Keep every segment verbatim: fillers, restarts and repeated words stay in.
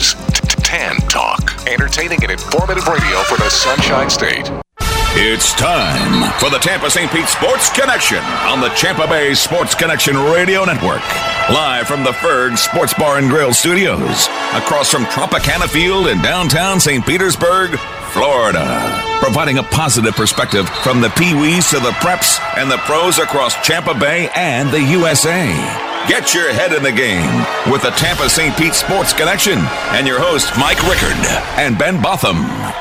is Tan Talk, entertaining and informative radio for the Sunshine State. It's time for the Tampa Saint Pete Sports Connection on the Tampa Bay Sports Connection Radio Network. Live from the Ferg Sports Bar and Grill Studios, across from Tropicana Field in downtown Saint Petersburg, Florida. Providing a positive perspective from the Pee-wees to the preps and the pros across Tampa Bay and the U S A. Get your head in the game with the Tampa Saint Pete Sports Connection and your host, Mike Rickard and Ben Botham.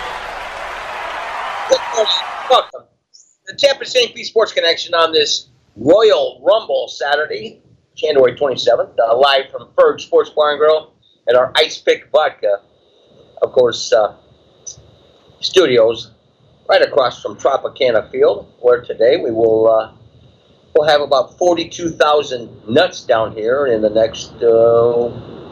Welcome. The Tampa Saint Pete Sports Connection on this Royal Rumble Saturday, January twenty-seventh, uh, live from Ferg Sports Bar and Grill at our Ice Pick Vodka, of course, uh, studios right across from Tropicana Field, where today we will uh, we'll have about forty-two thousand nuts down here in the next uh,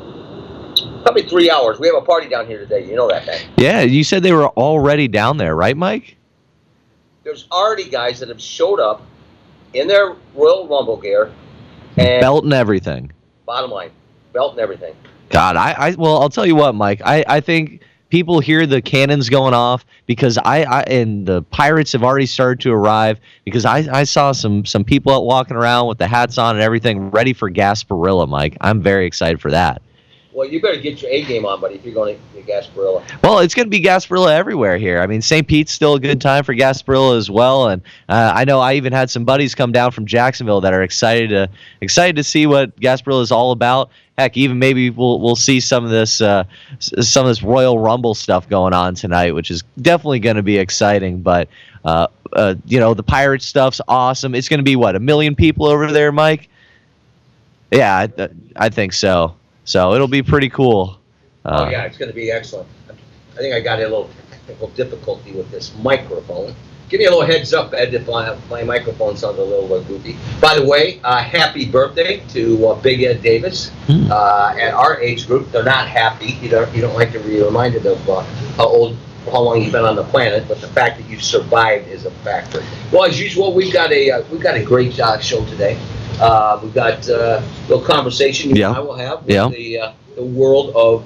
probably three hours. We have a party down here today. You know that, man. Yeah, you said they were already down there, right, Mike? There's already guys that have showed up in their Royal Rumble gear. And belt and everything. Bottom line, belt and everything. God, I, I well, I'll tell you what, Mike. I, I think people hear the cannons going off because I, I and the Pirates have already started to arrive because I, I saw some some people out walking around with the hats on and everything ready for Gasparilla, Mike. I'm very excited for that. Well, you better get your A game on, buddy, if you're going to Gasparilla. Well, it's going to be Gasparilla everywhere here. I mean, Saint Pete's still a good time for Gasparilla as well, and uh, I know I even had some buddies come down from Jacksonville that are excited to excited to see what Gasparilla is all about. Heck, even maybe we'll we'll see some of this uh, some of this Royal Rumble stuff going on tonight, which is definitely going to be exciting. But uh, uh, you know, the Pirates stuff's awesome. It's going to be what, a million people over there, Mike? Yeah, I, th- I think so. So it'll be pretty cool. Uh, oh, yeah, it's going to be excellent. I think I got a little technical difficulty with this microphone. Give me a little heads up, Ed, if my, my microphone sounds a little uh, goofy. By the way, uh, happy birthday to uh, Big Ed Davis. Hmm. Uh, at our age group, they're not happy. You don't, you don't like to be reminded of uh, how old, how long you've been on the planet, but the fact that you've survived is a factor. Well, as usual, we've got a uh, we've got a great uh, show today. Uh, we've got uh, a little conversation you yeah. and I will have with yeah. the, uh, the world of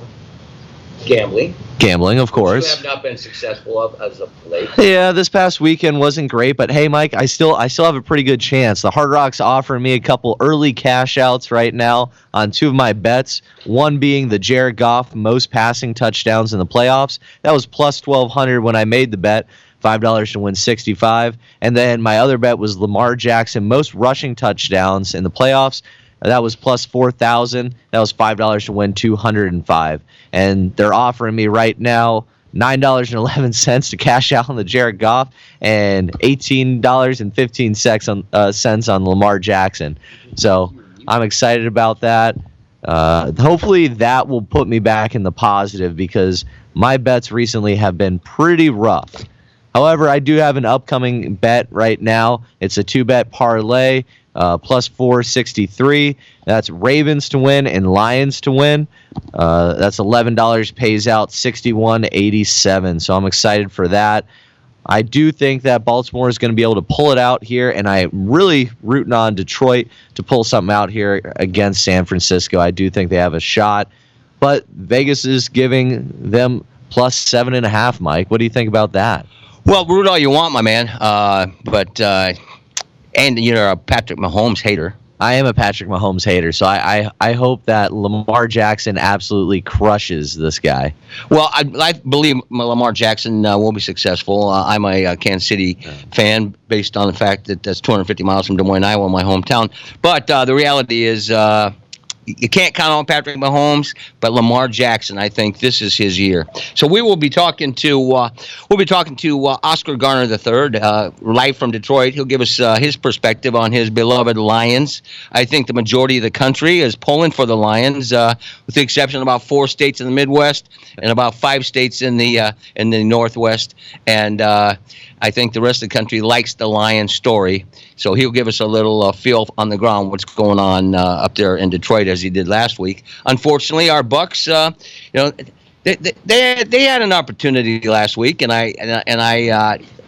gambling. Gambling, of course. Which you have not been successful of as of late. Yeah, this past weekend wasn't great, but hey, Mike, I still I still have a pretty good chance. The Hard Rock's offering me a couple early cash outs right now on two of my bets. One being the Jared Goff most passing touchdowns in the playoffs. That was plus twelve hundred when I made the bet. five dollars to win sixty-five. And then my other bet was Lamar Jackson most rushing touchdowns in the playoffs. That was plus four thousand. That was five dollars to win two hundred five. And they're offering me right now nine dollars and eleven cents to cash out on the Jared Goff and eighteen dollars and fifteen cents on, uh, cents on Lamar Jackson. So I'm excited about that. Uh, hopefully that will put me back in the positive because my bets recently have been pretty rough. However, I do have an upcoming bet right now. It's a two-bet parlay, uh, plus four sixty-three. That's Ravens to win and Lions to win. Uh, that's eleven dollars, pays out sixty-one eighty-seven. So I'm excited for that. I do think that Baltimore is going to be able to pull it out here, and I'm really rooting on Detroit to pull something out here against San Francisco. I do think they have a shot, but Vegas is giving them plus seven and a half. Mike, what do you think about that? Well, root all you want, my man. Uh, but uh, and you're a Patrick Mahomes hater. I am a Patrick Mahomes hater, so I, I, I hope that Lamar Jackson absolutely crushes this guy. Well, I, I believe Lamar Jackson uh, will be successful. Uh, I'm a uh, Kansas City fan based on the fact that that's two hundred fifty miles from Des Moines, Iowa, my hometown. But uh, the reality is uh, you can't count on Patrick Mahomes, but Lamar Jackson, I think this is his year. So we will be talking to uh, we'll be talking to uh, Oscar Garner the third, uh, live from Detroit. He'll give us uh, his perspective on his beloved Lions. I think the majority of the country is pulling for the Lions, uh, with the exception of about four states in the Midwest and about five states in the uh, in the Northwest. And uh, I think the rest of the country likes the Lions story. So he'll give us a little uh, feel on the ground what's going on uh, up there in Detroit, as he did last week. Unfortunately, our Bucks, uh, you know, they they they had an opportunity last week, and I and I, and I uh,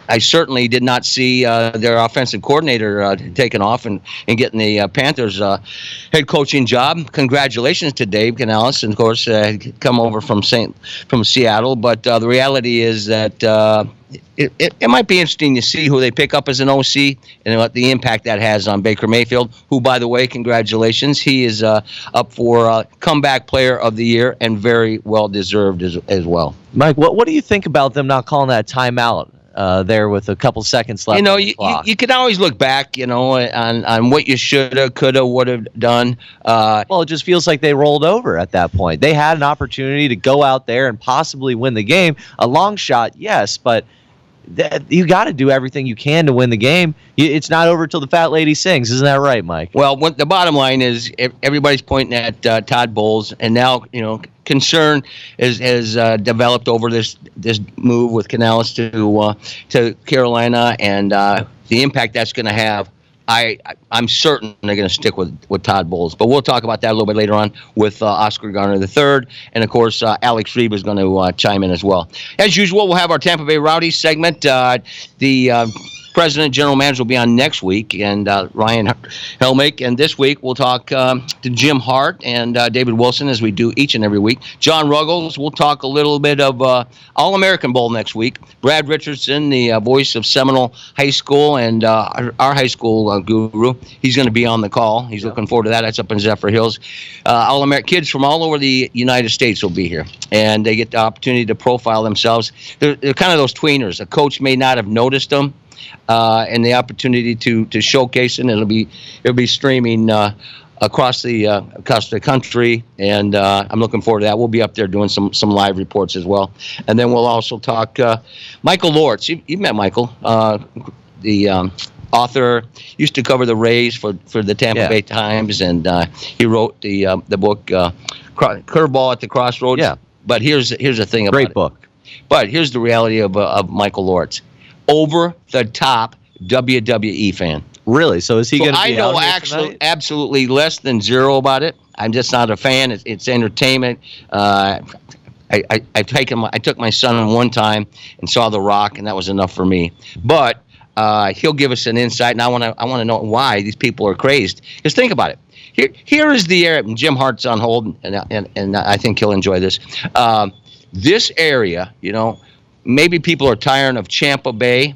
I certainly did not see uh, their offensive coordinator uh, taking off and, and getting the uh, Panthers uh, head coaching job. Congratulations to Dave Canales, and of course, uh, come over from Saint from Seattle. But uh, the reality is that uh, it, it, it might be interesting to see who they pick up as an O C and what the impact that has on Baker Mayfield, who, by the way, congratulations, he is uh, up for uh, comeback player of the year and very well deserved as, as well. Mike, what what do you think about them not calling that timeout? Uh, there with a couple seconds left. You know, on the you, you, clock? you can always look back, you know, on, on what you should have, could have, would have done. Uh, Well, it just feels like they rolled over at that point. They had an opportunity to go out there and possibly win the game. A long shot, yes, but th- you got to do everything you can to win the game. You, it's not over till the fat lady sings. Isn't that right, Mike? well, what, the bottom line is ev- everybody's pointing at uh, Todd Bowles, and now, you know, concern is, has uh, developed over this this move with Canales to uh, to Carolina and uh, the impact that's going to have. I, I I'm certain they're going to stick with, with Todd Bowles, but we'll talk about that a little bit later on with uh, Oscar Garner the third, and of course uh, Alex Reeb is going to uh, chime in as well. As usual, we'll have our Tampa Bay Rowdies segment. Uh, the uh, President, General Manager will be on next week, and uh, Ryan Helmick. And this week we'll talk um, to Jim Hart and uh, David Wilson, as we do each and every week. John Ruggles, we'll talk a little bit of uh, All-American Bowl next week. Brad Richardson, the uh, voice of Seminole High School and uh, our, our high school uh, guru, he's going to be on the call. He's yeah. looking forward to that. That's up in Zephyr Hills. Uh, All-American kids from all over the United States will be here, and they get the opportunity to profile themselves. They're, they're kind of those tweeners. A coach may not have noticed them. Uh, and the opportunity to to showcase it. And it'll be it'll be streaming uh, across the uh, across the country, and uh, I'm looking forward to that. We'll be up there doing some some live reports as well, and then we'll also talk uh, Michael Lortz. You, you met Michael, uh, the um, author, used to cover the Rays for, for the Tampa yeah. Bay Times, and uh, he wrote the uh, the book uh, Curveball at the Crossroads. Yeah. But here's here's the thing about Great it. book. But here's the reality of uh, of Michael Lortz. Over the top W W E fan. Really? So is he so going to be I know out here actually tonight? absolutely less than zero about it. I'm just not a fan. It's, it's entertainment. Uh, I, I, I, taken my, I took my son one time and saw The Rock, and that was enough for me. But uh, he'll give us an insight, and I want to I want to know why these people are crazed. Because think about it. Here, here is the area. And Jim Hart's on hold, and and, and I think he'll enjoy this. Um, this area, you know, maybe people are tired of Tampa Bay,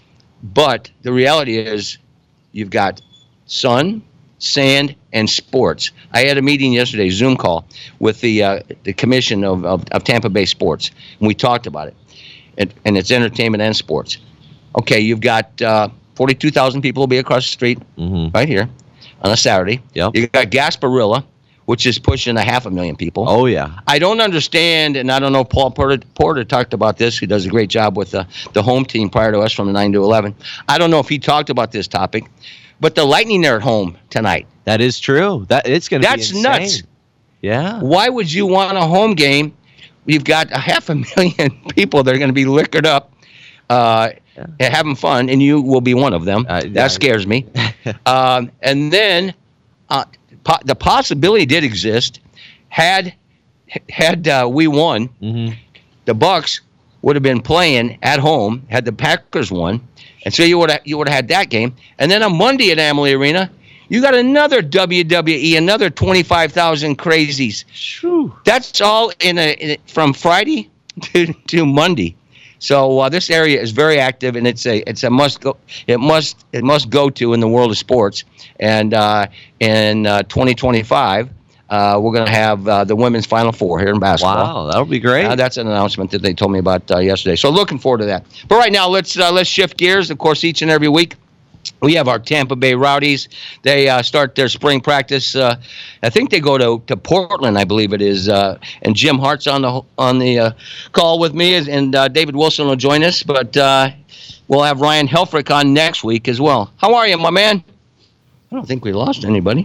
but the reality is you've got sun, sand, and sports. I had a meeting yesterday, Zoom call, with the uh, the commission of, of, of Tampa Bay Sports, and we talked about it. And, and it's entertainment and sports. Okay, you've got uh, forty-two thousand people will be across the street Mm-hmm. right here on a Saturday. Yep. You got Gasparilla, which is pushing a half a million people. Oh, yeah. I don't understand, and I don't know, Paul Porter, Porter talked about this. He does a great job with the, the home team prior to us from the nine to eleven. I don't know if he talked about this topic, but the Lightning are at home tonight. That is true. That it's going to be That's insane. nuts. Yeah. Why would you want a home game? You've got a half a million people that are going to be liquored up, uh, yeah. having fun, and you will be one of them. Uh, that scares me. um, and then uh, po- the possibility did exist. Had had uh, we won, mm-hmm. the Bucks would have been playing at home. Had the Packers won, and so you would have you would have had that game. And then on Monday at Amalie Arena, you got another W W E, another twenty-five thousand crazies. Whew. That's all in a, in a from Friday to, to Monday. So uh, this area is very active, and it's a it's a must go it must it must go to in the world of sports. And uh, in uh, twenty twenty-five, uh, we're going to have uh, the women's Final Four here in basketball. Wow, that would be great. Uh, that's an announcement that they told me about uh, yesterday. So looking forward to that. But right now, let's uh, let's shift gears. Of course, each and every week, we have our Tampa Bay Rowdies. They uh, start their spring practice. Uh, I think they go to, to Portland, I believe it is. Uh, and Jim Hart's on the on the uh, call with me, and uh, David Wilson will join us. But uh, we'll have Ryan Helfrich on next week as well. How are you, my man? I don't think we lost anybody.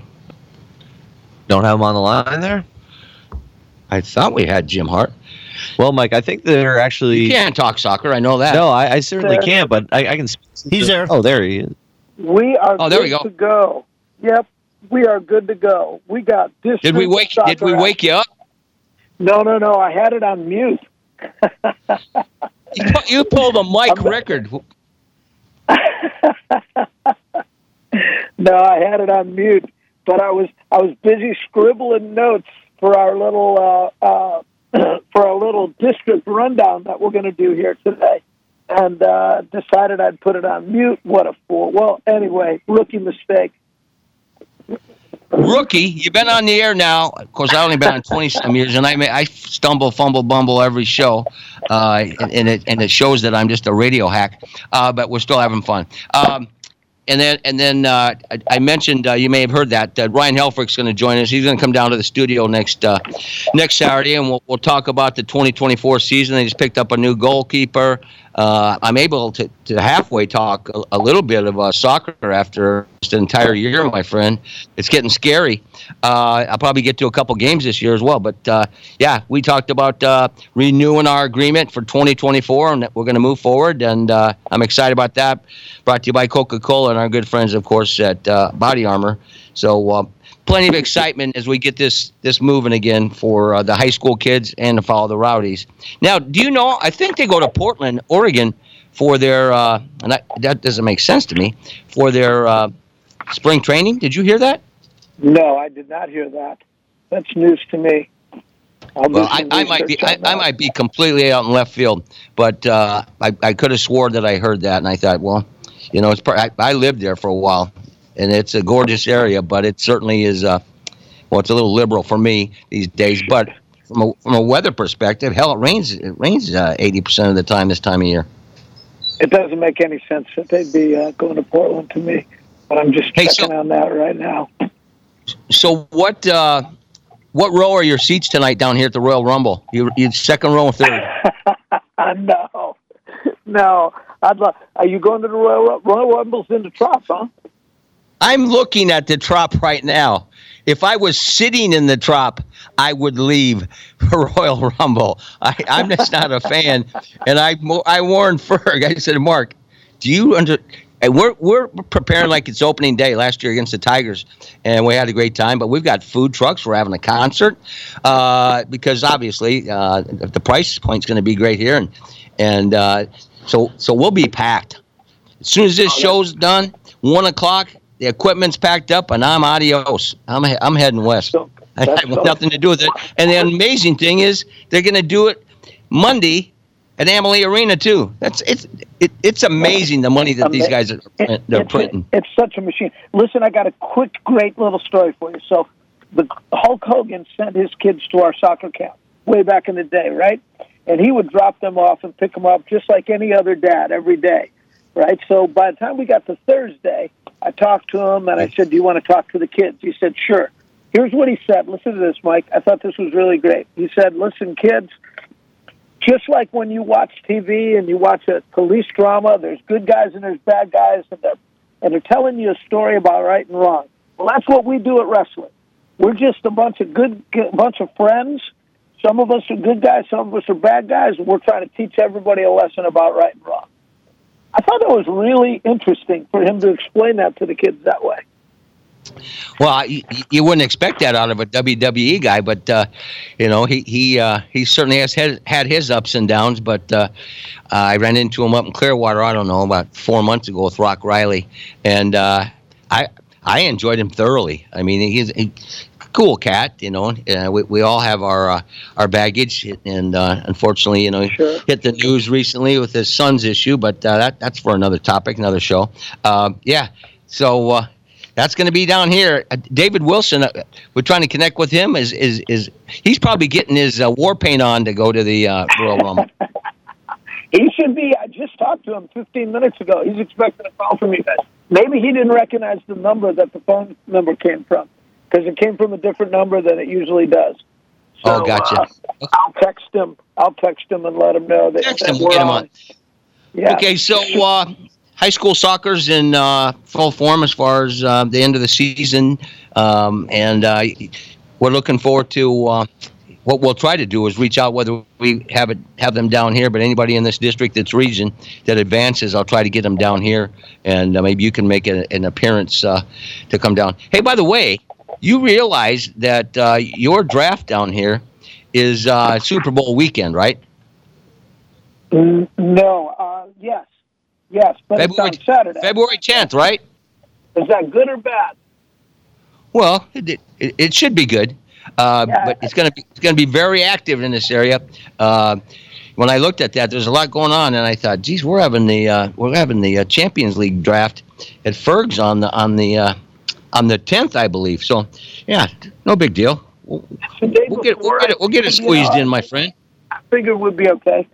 Don't have him on the line there? I thought we had Jim Hart. Well, Mike, I think they're actually... You can't talk soccer, I know that. No, I, I certainly can, but I, I can... He's there. Oh, there he is. We are oh, there good we go. to go. Yep, we are good to go. We got this. Did we wake? Did we wake you up? No, no, no. I had it on mute. you, you pulled a Mike record. No, I had it on mute, but I was I was busy scribbling notes for our little uh, uh, for our little district rundown that we're going to do here today, and uh, decided I'd put it on mute. What a fool! Well, anyway, rookie mistake. Rookie, you've been on the air now. Of course, I've only been on twenty some years, and I may, I stumble, fumble, bumble every show, uh, and, and it and it shows that I'm just a radio hack. Uh, but we're still having fun. Um, and then and then uh, I, I mentioned uh, you may have heard that uh, Ryan Helfrich's going to join us. He's going to come down to the studio next uh, next Saturday, and we'll we'll talk about the twenty twenty-four season. They just picked up a new goalkeeper. Uh, I'm able to, to halfway talk a, a little bit of uh, soccer after just an entire year, my friend. It's getting scary. Uh, I'll probably get to a couple games this year as well. But, uh, yeah, we talked about uh, renewing our agreement for twenty twenty-four, and that we're going to move forward. And uh, I'm excited about that. Brought to you by Coca-Cola and our good friends, of course, at uh, Body Armor. So uh, plenty of excitement as we get this this moving again for uh, the high school kids and to follow the Rowdies. Now, do you know, I think they go to Portland, Oregon for their, uh, and I, that doesn't make sense to me, for their uh, spring training. Did you hear that? No, I did not hear that. That's news to me. I'll well, I, I might be I, I might be completely out in left field, but uh, I, I could have swore that I heard that, and I thought, well, you know, it's I, I lived there for a while. And it's a gorgeous area, but it certainly is, uh, well, it's a little liberal for me these days. But from a, from a weather perspective, hell, it rains it rains uh, eighty percent of the time this time of year. It doesn't make any sense that they'd be uh, going to Portland to me, but I'm just hey, checking so, on that right now. So what uh, what row are your seats tonight down here at the Royal Rumble? You you second row or third? no, no. I'd love. Are you going to the Royal Royal Rumble's in the Trop, huh? I'm looking at the Trop right now. If I was sitting in the Trop, I would leave Royal Rumble. I, I'm just not a fan. And I I warned Ferg. I said, Mark, do you under? And we're we're preparing like it's opening day last year against the Tigers, and we had a great time. But we've got food trucks. We're having a concert uh, because obviously uh, the price point's going to be great here, and and uh, so so we'll be packed as soon as this show's done. One o'clock. The equipment's packed up, and I'm adios. I'm I'm heading west. So, I have nothing to do with it. And the amazing thing is, they're going to do it Monday at Amalie Arena too. That's it's it, it's amazing the money that these guys are it, they're it's, printing. It's such a machine. Listen, I got a quick, great little story for you. So, the Hulk Hogan sent his kids to our soccer camp way back in the day, right? And he would drop them off and pick them up just like any other dad every day, right? So by the time we got to Thursday, I talked to him, and I said, do you want to talk to the kids? He said, sure. Here's what he said. Listen to this, Mike. I thought this was really great. He said, listen, kids, just like when you watch T V and you watch a police drama, there's good guys and there's bad guys, and they're, and they're telling you a story about right and wrong. Well, that's what we do at wrestling. We're just a bunch of good, a bunch of friends. Some of us are good guys, some of us are bad guys, and we're trying to teach everybody a lesson about right and wrong. I thought that was really interesting for him to explain that to the kids that way. Well, you, you wouldn't expect that out of a W W E guy, but uh, you know he he uh, he certainly has had, had his ups and downs. But uh, I ran into him up in Clearwater. I don't know about four months ago with Rock Riley, and uh, I I enjoyed him thoroughly. I mean, he's a cool cat, you know. Uh, we we all have our uh, our baggage, and uh, unfortunately, you know, Sure. hit the news recently with his son's issue. But uh, that that's for another topic, another show. Uh, yeah, so. Uh, That's going to be down here. Uh, David Wilson, uh, we're trying to connect with him. Is is is he's probably getting his uh, war paint on to go to the uh, Royal Rumble. He should be. I just talked to him fifteen minutes ago. He's expecting a call from you guys. Maybe he didn't recognize the number that the phone number came from, because it came from a different number than it usually does. So, oh, gotcha. Uh, I'll text him. I'll text him and let him know that, Text that him, we're get him on. on. Yeah. Okay, so uh, high school soccer's in uh, full form as far as uh, the end of the season, um, and uh, we're looking forward to. Uh, what we'll try to do is reach out, whether we have it have them down here, but anybody in this district that's region that advances, I'll try to get them down here, and uh, maybe you can make a, an appearance uh, to come down. Hey, by the way, you realize that uh, your draft down here is uh, Super Bowl weekend, right? Mm, No. Uh, yes. Yes, but February, it's on Saturday. February tenth, right? Is that good or bad? Well, it, it, it should be good, uh, Yeah. but it's gonna be it's gonna be very active in this area. Uh, when I looked at that, there's a lot going on, and I thought, geez, we're having the uh, we're having the uh, Champions League draft at Ferg's on the on the uh, on the tenth, I believe. So, yeah, no big deal. We'll, The day we'll get we'll before, get it we'll get it you know, squeezed in, my friend. I figured we'd be okay.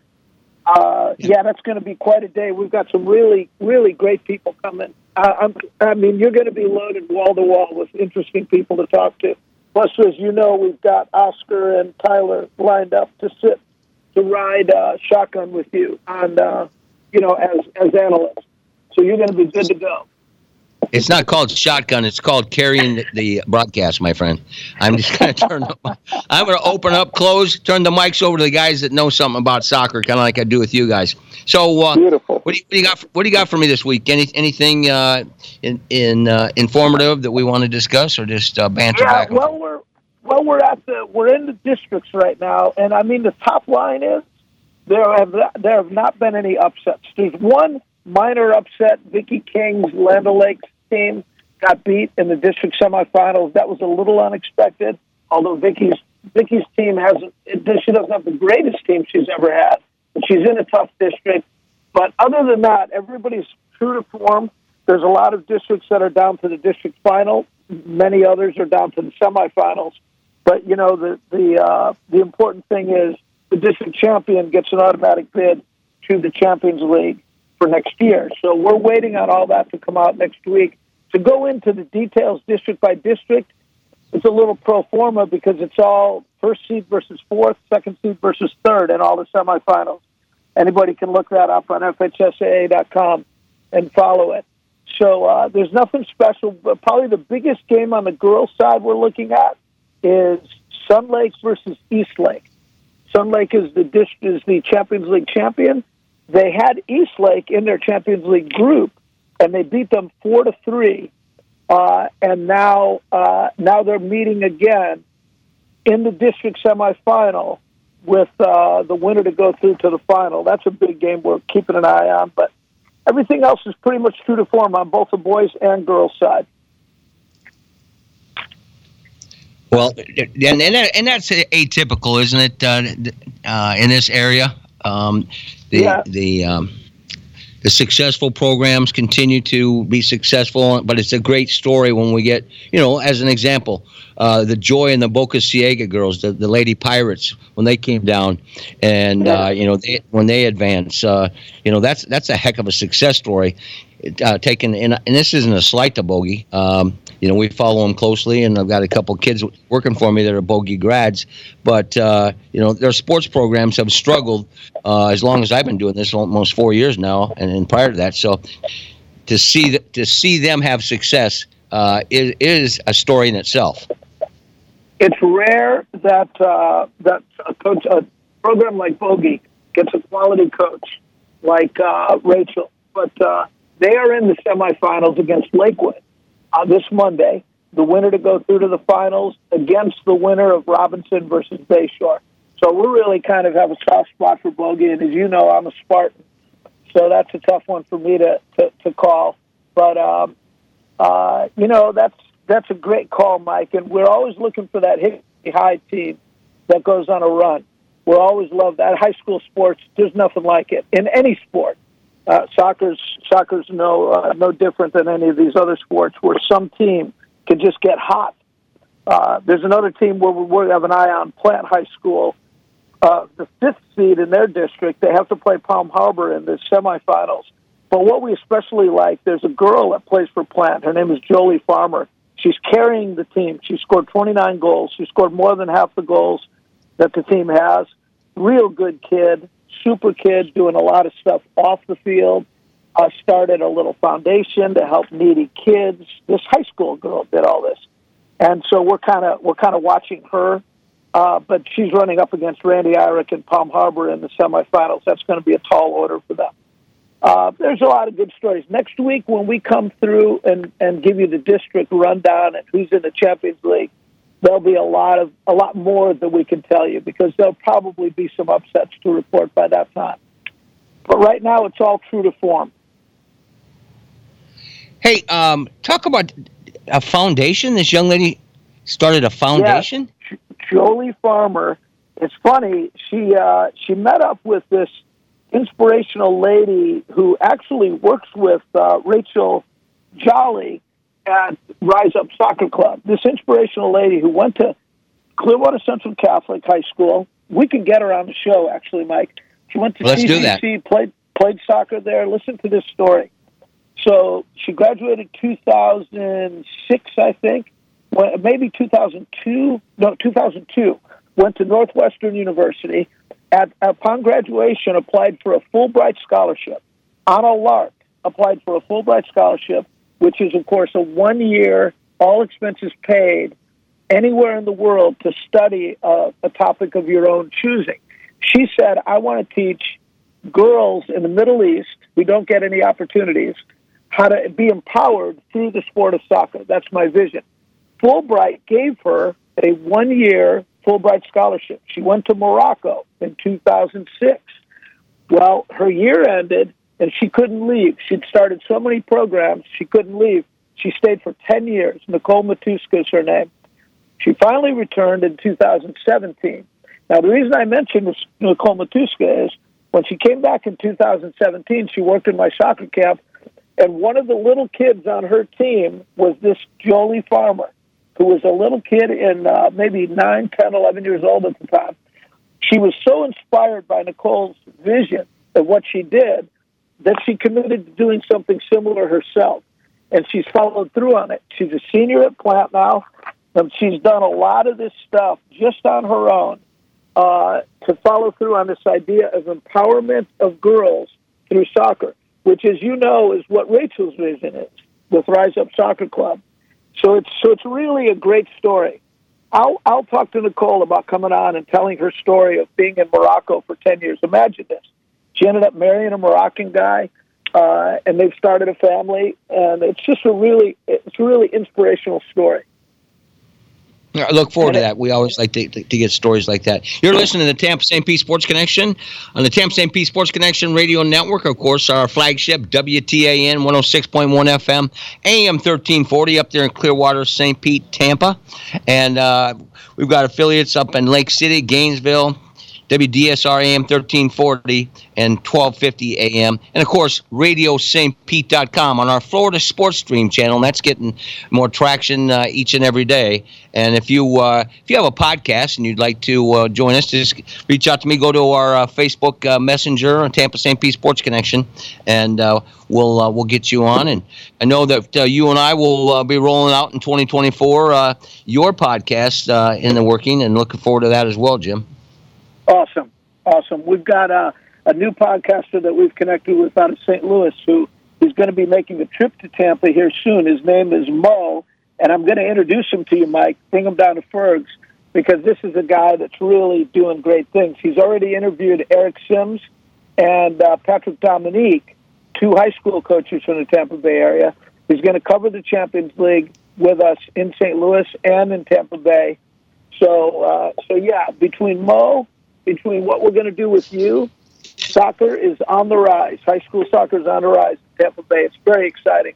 Uh, yeah, that's going to be quite a day. We've got some really, really great people coming. Uh, I'm, I mean, you're going to be loaded wall to wall with interesting people to talk to. Plus, as you know, we've got Oscar and Tyler lined up to sit to ride uh, shotgun with you on, uh, you know, as as analysts. So you're going to be good to go. It's not called shotgun. It's called carrying the, the broadcast, my friend. I'm just going to turn. Up, I'm going to open up, close, turn the mics over to the guys that know something about soccer, kind of like I do with you guys. So, uh, Beautiful. What do, you, what do you got? For, what do you got for me this week? Any anything uh, in in uh, informative that we want to discuss, or just uh, banter Yeah, back? and well, forth? we're well, we're at the we're in the districts right now, and I mean the top line is there have there have not been any upsets. There's one minor upset. Vicky King's Land O'Lakes team got beat in the district semifinals. That was a little unexpected, although Vicky's Vicky's team hasn't. She doesn't have the greatest team she's ever had, but she's in a tough district. But other than that, everybody's true to form. There's a lot of districts that are down to the district final. Many others are down to the semifinals. But you know, the the uh, the important thing is the district champion gets an automatic bid to the Champions League for next year. So we're waiting on all that to come out next week. To go into the details district by district, it's a little pro forma because it's all first seed versus fourth, second seed versus third, and all the semifinals. Anybody can look that up on F H S A A dot com and follow it. So uh, there's nothing special, but probably the biggest game on the girls' side we're looking at is Sun Lake versus East Lake. Sun Lake is the dish, is the Champions League champion. They had East Lake in their Champions League group, and they beat them four to three. Uh, and now, uh, now they're meeting again in the district semifinal with uh, the winner to go through to the final. That's a big game we're keeping an eye on. But everything else is pretty much true to form on both the boys and girls side. Well, and and, that, and that's atypical, isn't it? Uh, uh, in this area, um, the Yeah. the um, the successful programs continue to be successful, but it's a great story when we get, you know, as an example, uh, the Joy and the Boca Ciega girls, the, the Lady Pirates, when they came down, and uh, you know, they, when they advance, uh, you know, that's that's a heck of a success story. Uh, taken and, and this isn't a slight to Bogey. Um, you know, we follow them closely, and I've got a couple kids working for me that are Bogey grads. But uh, you know, their sports programs have struggled uh, as long as I've been doing this, almost four years now, and, and prior to that. So to see that, to see them have success uh, is is a story in itself. It's rare that uh, that a coach, a program like Bogey gets a quality coach like uh, Rachel, but. Uh, They are in the semifinals against Lakewood uh, this Monday. The winner to go through to the finals against the winner of Robinson versus Bayshore. So we really kind of have a soft spot for Bogey, and as you know, I'm a Spartan, so that's a tough one for me to to, to call. But um, uh, you know, that's that's a great call, Mike. And we're always looking for that Hickey High team that goes on a run. We'll always love that. High school sports, there's nothing like it in any sport. Uh, soccer's soccer's no uh, no different than any of these other sports where some team can just get hot. Uh, there's another team where we have an eye on, Plant High School, uh, the fifth seed in their district. They have to play Palm Harbor in the semifinals. But what we especially like, there's a girl that plays for Plant. Her name is Jolie Farmer. She's carrying the team. She scored twenty-nine goals. She scored more than half the goals that the team has. Real good kid. Super kid, doing a lot of stuff off the field. Uh, started a little foundation to help needy kids. This high school girl did all this, and so we're kind of we're kind of watching her. Uh, but she's running up against Randy Irick and Palm Harbor in the semifinals. That's going to be a tall order for them. Uh, there's a lot of good stories. Next week, when we come through and, and give you the district rundown and who's in the Champions League, there'll be a lot of a lot more that we can tell you because there'll probably be some upsets to report by that time. But right now, it's all true to form. Hey, um, talk about a foundation. This young lady started a foundation. Yeah, Jolie Farmer. It's funny. She uh, she met up with this inspirational lady who actually works with uh, Rachel Jolly at Rise Up Soccer Club. This inspirational lady who went to Clearwater Central Catholic High School. We can get her on the show, actually, Mike. She went to Let's C do C C, that. played played soccer there. Listen to this story. So she graduated two thousand six, I think, well, maybe two thousand two. No, two thousand two. Went to Northwestern University. At, upon graduation, applied for a Fulbright scholarship. Anna Lark applied for a Fulbright scholarship, which is, of course, a one-year, all expenses paid, anywhere in the world to study uh, a topic of your own choosing. She said, I want to teach girls in the Middle East who don't get any opportunities how to be empowered through the sport of soccer. That's my vision. Fulbright gave her a one-year Fulbright scholarship. She went to Morocco in two thousand six. Well, her year ended, and she couldn't leave. She'd started so many programs, she couldn't leave. She stayed for ten years. Nicole Matuska is her name. She finally returned in two thousand seventeen. Now, the reason I mentioned Nicole Matuska is when she came back in two thousand seventeen, she worked in my soccer camp, and one of the little kids on her team was this Jolie Farmer, who was a little kid in uh, maybe nine, ten, eleven years old at the time. She was so inspired by Nicole's vision of what she did that she committed to doing something similar herself, and she's followed through on it. She's a senior at Plant now, and she's done a lot of this stuff just on her own uh, to follow through on this idea of empowerment of girls through soccer, which, as you know, is what Rachel's vision is with Rise Up Soccer Club. So it's so it's really a great story. I'll I'll talk to Nicole about coming on and telling her story of being in Morocco for ten years. Imagine this: she ended up marrying a Moroccan guy, uh, and they've started a family, and it's just a really it's a really inspirational story. I look forward to that. We always like to, to get stories like that. You're listening to the Tampa Saint Pete Sports Connection on the Tampa Saint Pete Sports Connection Radio Network. Of course, our flagship, W T A N one oh six point one F M, A M thirteen forty up there in Clearwater, Saint Pete, Tampa. And uh, we've got affiliates up in Lake City, Gainesville, W D S R A M thirteen forty and twelve fifty A M. And, of course, radio saint pete dot com on our Florida Sports Stream channel. And that's getting more traction uh, each and every day. And if you uh, if you have a podcast and you'd like to uh, join us, just reach out to me. Go to our uh, Facebook uh, Messenger, Tampa Saint Pete Sports Connection, and uh, we'll uh, we'll get you on. And I know that uh, you and I will uh, be rolling out in twenty twenty-four uh, your podcast uh, in the working, and looking forward to that as well, Jim. Awesome. Awesome. We've got a, a new podcaster that we've connected with out of Saint Louis who is going to be making a trip to Tampa here soon. His name is Mo, and I'm going to introduce him to you, Mike, bring him down to Fergs, because this is a guy that's really doing great things. He's already interviewed Eric Sims and uh, Patrick Dominique, two high school coaches from the Tampa Bay area. He's going to cover the Champions League with us in Saint Louis and in Tampa Bay. So, uh, so yeah, between Mo, between what we're going to do with you, soccer is on the rise. High school soccer is on the rise in Tampa Bay. It's very exciting.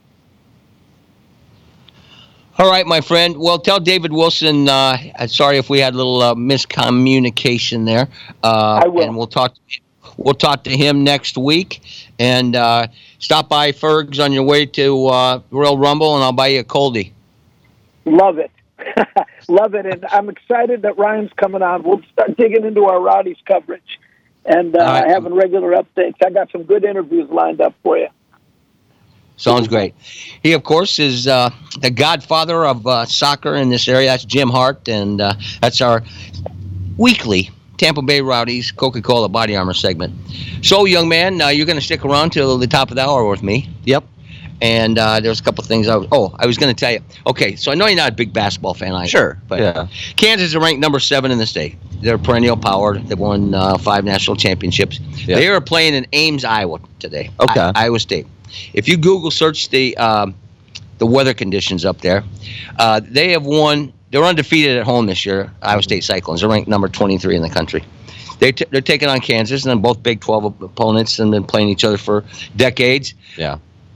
All right, my friend. Well, tell David Wilson, uh, sorry if we had a little uh, miscommunication there. Uh, I will. And we'll talk, we'll talk to him next week. And uh, stop by Fergs on your way to uh, Royal Rumble, and I'll buy you a coldie. Love it. Love it, and I'm excited that Ryan's coming on. We'll start digging into our Rowdies coverage and uh, right. having regular updates. I got some good interviews lined up for you. Sounds great. He, of course, is uh, the godfather of uh, soccer in this area. That's Jim Hart, and uh, that's our weekly Tampa Bay Rowdies Coca-Cola Body Armor segment. So, young man, uh, you're going to stick around till the top of the hour with me. Yep. And uh, there's a couple things I was, oh, I was going to tell you. Okay, so I know you're not a big basketball fan, either. Sure, But yeah. Kansas is ranked number seven in the state. They're perennial power. They've won uh, five national championships. Yeah. They are playing in Ames, Iowa today. Okay. I- Iowa State. If you Google search the um, the weather conditions up there, uh, they have won. They're undefeated at home this year. Iowa State Cyclones. They're ranked number twenty-three in the country. They t- they're taking on Kansas, and then both Big twelve opponents, and been playing each other for decades. Yeah.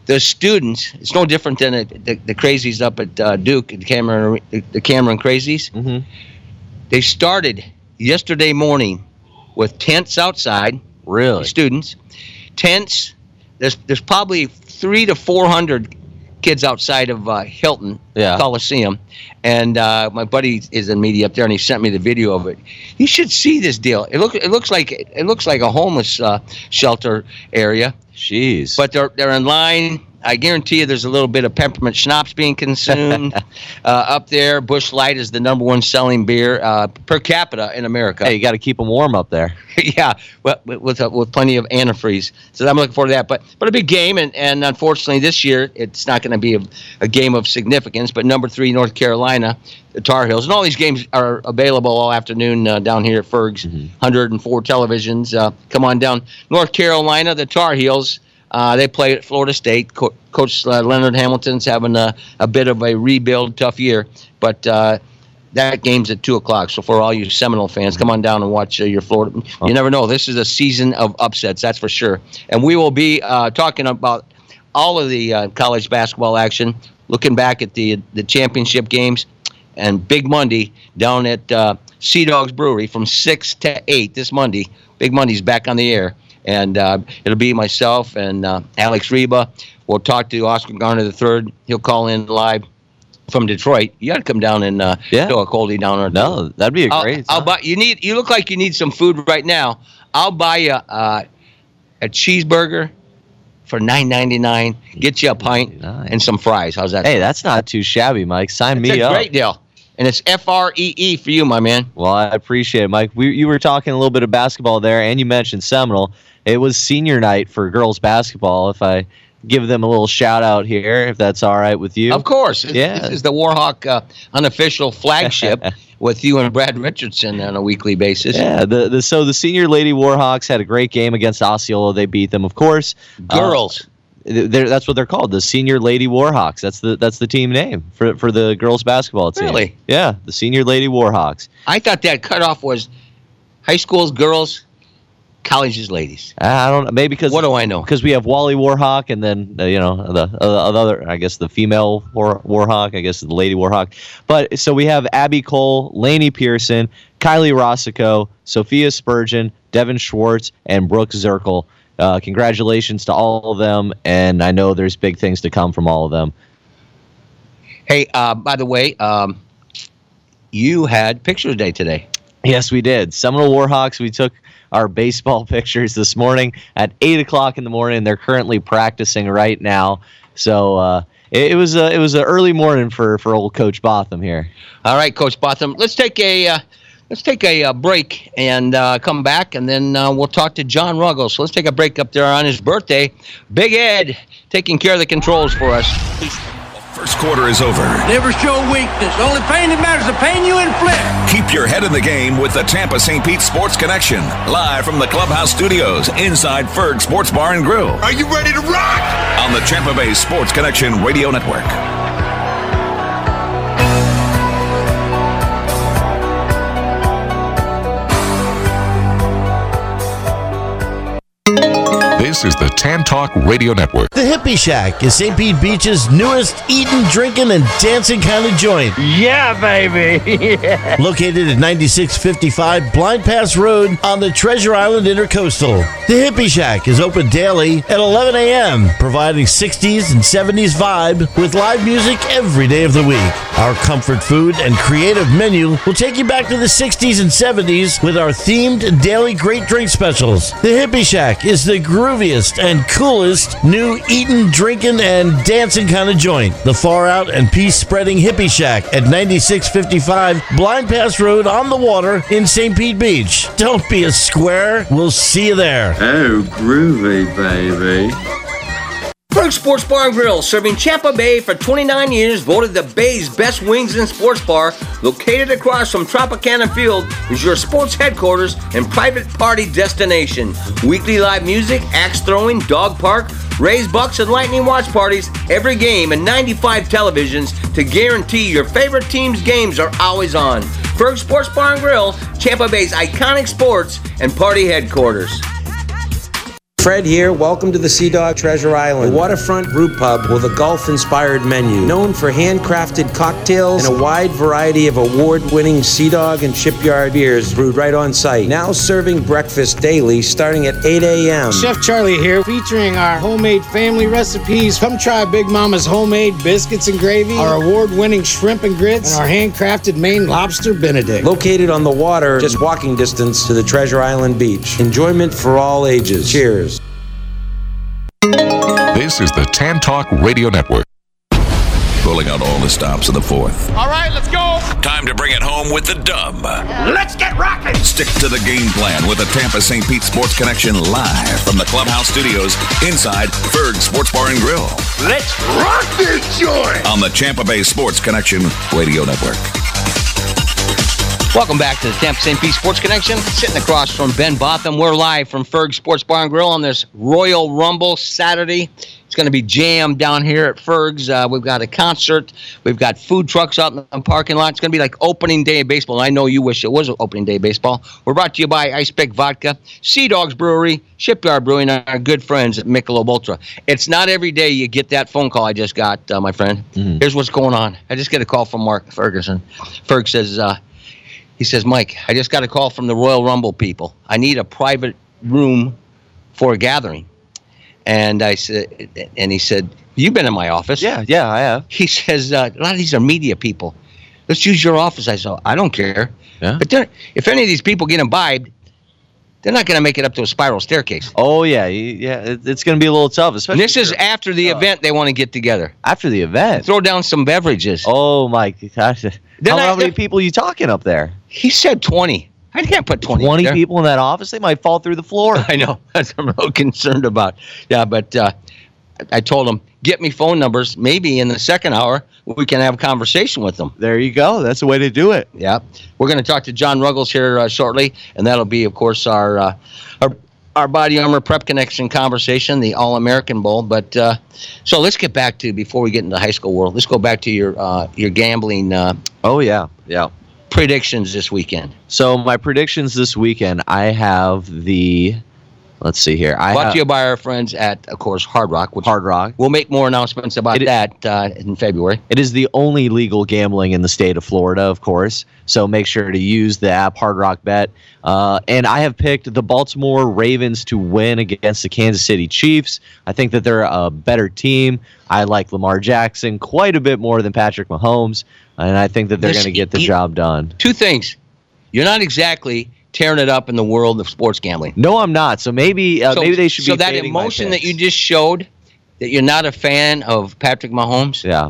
the students, it's no different than the, the, the crazies up at uh, Duke, the Cameron, the, the Cameron Crazies. Mm-hmm. They started yesterday morning with tents outside. Really? Students. Tents. There's there's probably three to four hundred kids outside of uh, Hilton yeah. Coliseum, and uh, my buddy is in media up there, and he sent me the video of it. You should see this deal. It looks it looks like it looks like a homeless uh, shelter area. Jeez. But they're they're in line. I guarantee you there's a little bit of peppermint schnapps being consumed uh, up there. Busch Light is the number one selling beer uh, per capita in America. Hey, you got to keep them warm up there. yeah, with with, uh, with plenty of antifreeze. So I'm looking forward to that. But but a big game, and, and unfortunately this year it's not going to be a, a game of significance. But number three, North Carolina, the Tar Heels, and all these games are available all afternoon uh, down here at Ferg's. Mm-hmm. one hundred four televisions. Uh, come on down. North Carolina, the Tar Heels. Uh, they play at Florida State. Co- Coach uh, Leonard Hamilton's having a, a bit of a rebuild, tough year. But uh, that game's at two o'clock. So for all you Seminole fans, come on down and watch uh, your Florida. You never know. This is a season of upsets, that's for sure. And we will be uh, talking about all of the uh, college basketball action, looking back at the the championship games, and Big Monday down at uh, Sea Dogs Brewery from six to eight this Monday. Big Monday's back on the air. And uh, it'll be myself and uh, Alex Reba. We'll talk to Oscar Garner the third. He'll call in live from Detroit. You got to come down and uh, yeah. throw a coldie down there. No, that'd be a I'll, great. I'll buy. You need. You look like you need some food right now. I'll buy you uh, a cheeseburger for nine ninety-nine. Get you a pint and some fries. How's that? Hey, that's not too shabby, Mike. Sign That's me a up. Great deal. And it's F R E E for you, my man. Well, I appreciate it, Mike. We, you were talking a little bit of basketball there, and you mentioned Seminole. It was senior night for girls basketball. If I give them a little shout out here, if that's all right with you. Of course. Yeah. This is the Warhawk uh, unofficial flagship with you and Brad Richardson on a weekly basis. Yeah. The, the so the senior Lady Warhawks had a great game against Osceola. They beat them, of course. Girls. Uh, They're, that's what they're called, the Senior Lady Warhawks. That's the that's the team name for for the girls basketball team. Really? Yeah, the Senior Lady Warhawks. I thought that cutoff was high schools girls, colleges ladies. I don't know, maybe because what do I know? Because we have Wally Warhawk, and then uh, you know the uh, other, I guess the female War, Warhawk, I guess the Lady Warhawk. But so we have Abby Cole, Lainey Pearson, Kylie Rossico, Sophia Spurgeon, Devin Schwartz, and Brooke Zirkle. Uh, congratulations to all of them, and I know there's big things to come from all of them. Hey, uh, by the way, um, you had Pictures Day today. Yes, we did. Seminole Warhawks, we took our baseball pictures this morning at eight o'clock in the morning. They're currently practicing right now. So uh, it, it was a, it was an early morning for, for old Coach Botham here. All right, Coach Botham. Let's take a uh, let's take a uh, break and uh, come back, and then uh, we'll talk to John Ruggles. So let's take a break up there on his birthday. Big Ed taking care of the controls for us. First quarter is over. Never show weakness. The only pain that matters is the pain you inflict. Keep your head in the game with the Tampa Saint Pete Sports Connection. Live from the Clubhouse Studios inside Ferg Sports Bar and Grill. Are you ready to rock? On the Tampa Bay Sports Connection Radio Network. This is the Tan Talk Radio Network. The Hippie Shack is Saint Pete Beach's newest eating, drinking, and dancing kind of joint. Yeah, baby. Yeah. Located at ninety-six fifty-five Blind Pass Road on the Treasure Island Intercoastal. The Hippie Shack is open daily at eleven a.m., providing sixties and seventies vibe with live music every day of the week. Our comfort food and creative menu will take you back to the sixties and seventies with our themed daily great drink specials. The Hippie Shack is the grooviest and coolest new eating, drinking, and dancing kind of joint. The far out and peace spreading Hippie Shack at ninety-six fifty-five Blind Pass Road on the water in Saint Pete Beach. Don't be a square. We'll see you there. Oh, groovy, baby. Ferg Sports Bar and Grill, serving Champa Bay for twenty-nine years, voted the Bay's best wings and sports bar, located across from Tropicana Field, is your sports headquarters and private party destination. Weekly live music, axe throwing, dog park, raised bucks, and lightning watch parties every game, and ninety-five televisions to guarantee your favorite team's games are always on. Ferg Sports Bar and Grill, Champa Bay's iconic sports and party headquarters. Fred here. Welcome to the Sea Dog Treasure Island, a waterfront brew pub with a golf-inspired menu, known for handcrafted cocktails and a wide variety of award-winning Sea Dog and Shipyard beers brewed right on site. Now serving breakfast daily, starting at eight a.m. Chef Charlie here, featuring our homemade family recipes. Come try Big Mama's homemade biscuits and gravy, our award-winning shrimp and grits, and our handcrafted Maine lobster Benedict. Located on the water, just walking distance to the Treasure Island Beach. Enjoyment for all ages. Cheers. This is the Tan Talk Radio Network. Pulling out all the stops in the fourth. All right, let's go. Time to bring it home with the dub. Let's get rocking. Stick to the game plan with the Tampa Saint Pete Sports Connection live from the Clubhouse Studios inside Ferg Sports Bar and Grill. Let's rock this joint. On the Tampa Bay Sports Connection Radio Network. Welcome back to the Tampa Saint Pete Sports Connection. Sitting across from Ben Botham. We're live from Ferg Sports Bar and Grill on this Royal Rumble Saturday. It's going to be jammed down here at Ferg's. Uh, we've got a concert. We've got food trucks out in the parking lot. It's going to be like opening day of baseball. And I know you wish it was opening day of baseball. We're brought to you by Ice Pick Vodka, Sea Dogs Brewery, Shipyard Brewing, and our good friends at Michelob Ultra. It's not every day you get that phone call I just got, uh, my friend. Mm. Here's what's going on. I just get a call from Mark Ferguson. Ferg says, uh, he says, Mike, I just got a call from the Royal Rumble people. I need a private room for a gathering. And I said, and he said, you've been in my office. Yeah, yeah, I have. He says, uh, a lot of these are media people. Let's use your office. I said, I don't care. Yeah. But if any of these people get imbibed, they're not going to make it up to a spiral staircase. Oh, yeah. Yeah, it, it's going to be a little tough. Especially and this is after the uh, event they want to get together. After the event? Throw down some beverages. Oh, my gosh. How, not, how many people are you talking up there? He said twenty. I can't put twenty. twenty people in that office? They might fall through the floor. I know. That's what I'm real concerned about. Yeah, but uh, I told him, get me phone numbers. Maybe in the second hour, we can have a conversation with them. There you go. That's the way to do it. Yeah. We're going to talk to John Ruggles here uh, shortly, and that'll be, of course, our uh, our our Body Armor Prep Connection conversation, the All-American Bowl. But uh, so let's get back to, before we get into the high school world, let's go back to your uh, your gambling. Uh, oh, yeah. Yeah. Predictions this weekend. So my predictions this weekend, I have the, let's see here. I Brought have, to you by our friends at, of course, Hard Rock. Which Hard Rock. We'll make more announcements about it, that uh, in February. It is the only legal gambling in the state of Florida, of course. So make sure to use the app Hard Rock Bet. Uh, and I have picked the Baltimore Ravens to win against the Kansas City Chiefs. I think that they're a better team. I like Lamar Jackson quite a bit more than Patrick Mahomes. And I think that they're going to get the he, job done. Two things. You're not exactly tearing it up in the world of sports gambling. No, I'm not. So maybe uh, so, maybe they should so be. So that emotion that you just showed, that you're not a fan of Patrick Mahomes. Yeah.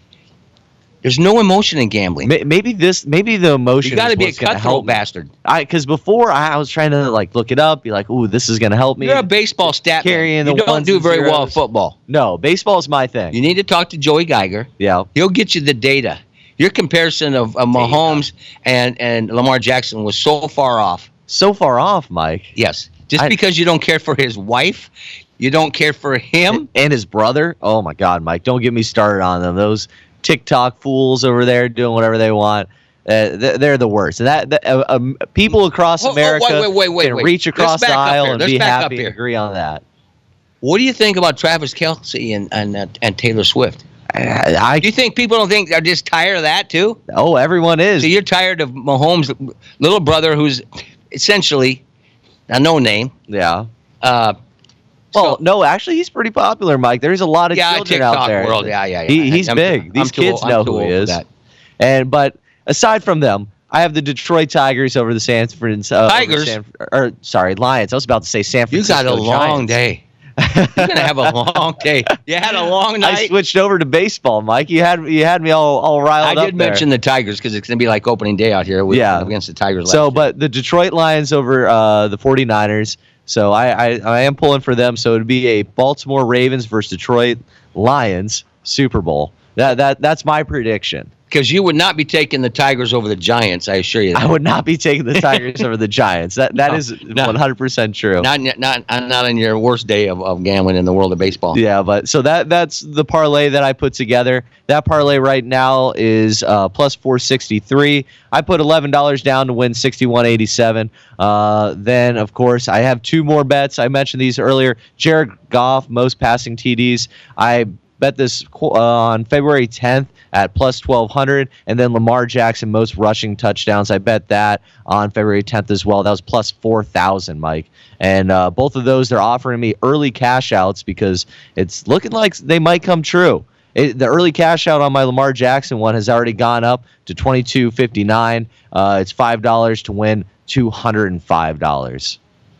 There's no emotion in gambling. Maybe this. Maybe the emotion. You got to be a cutthroat bastard. I because before I was trying to like look it up, be like, "Ooh, this is going to help me." You're a baseball stat carrying man. the You don't do very zeros. well at football. No, baseball is my thing. You need to talk to Joey Geiger. Yeah, he'll get you the data. Your comparison of, of Mahomes and, and Lamar Jackson was so far off. So far off, Mike. Yes. Just I, because you don't care for his wife, you don't care for him. And his brother. Oh, my God, Mike. Don't get me started on them. Those TikTok fools over there doing whatever they want. Uh, they're the worst. And that, that uh, um, people across oh, America oh, wait, wait, wait, can wait. reach across the aisle and Let's be happy and agree on that. What do you think about Travis Kelce and, and, uh, and Taylor Swift? I, I, do you think people don't think they're just tired of that too? Oh, everyone is. So you're tired of Mahomes' little brother, who's essentially a no name. Yeah. Uh, well, so, no, actually, he's pretty popular, Mike. There's a lot of yeah, children TikTok out there. World. Yeah, yeah, yeah. He, he's I'm, big. These I'm kids too, know I'm who too he old is. for that. And but aside from them, I have the Detroit Tigers over the San Francisco. Uh, Tigers. San, or sorry, Lions. I was about to say San Francisco. You got a long Giants. day. You're gonna have a long day. You had a long night. I switched over to baseball, Mike. You had you had me all all riled up. I did mention there. the Tigers because it's gonna be like opening day out here with, yeah. against the Tigers. So, but the Detroit Lions over uh, the forty-niners. So I, I I am pulling for them. So it'd be a Baltimore Ravens versus Detroit Lions Super Bowl. That that that's my prediction. Because you would not be taking the Tigers over the Giants, I assure you. That. I would not be taking the Tigers over the Giants. That that no, is one hundred percent true. Not not not on your worst day of, of gambling in the world of baseball. Yeah, but so that that's the parlay that I put together. That parlay right now is uh, plus four sixty-three. I put eleven dollars down to win sixty-one eighty-seven. Uh, then, of course, I have two more bets. I mentioned these earlier. Jared Goff, most passing T Ds. I bet this uh, on February tenth at plus twelve hundred, and then Lamar Jackson, most rushing touchdowns. I bet that on February tenth as well. That was plus four thousand, Mike. And uh, both of those, they're offering me early cash outs because it's looking like they might come true. It, the early cash out on my Lamar Jackson one has already gone up to twenty-two fifty-nine. Uh, it's five dollars to win two hundred five dollars.